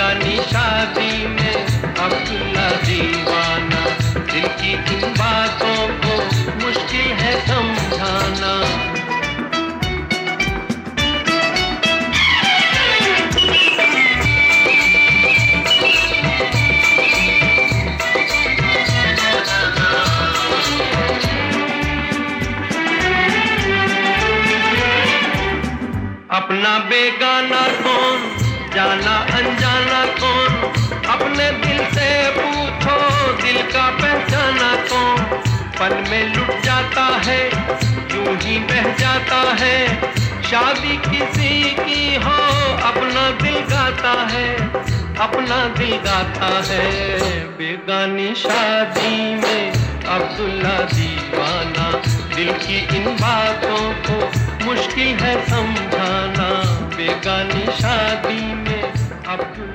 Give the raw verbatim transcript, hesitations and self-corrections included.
बेगानी शादी में अब्दुल्ला दीवाना, दिल की इन बातों को मुश्किल है समझाना। अपना बेगाना कौन, जाना अनजाना कौन, अपने दिल से पूछो दिल का पहचाना कौन। पल में लुट जाता है, यूं ही बह जाता है, शादी किसी की हो अपना दिल गाता है, अपना दिल गाता है। बेगानी शादी में अब्दुल्ला दीवाना, दिल की इन बातों को मुश्किल है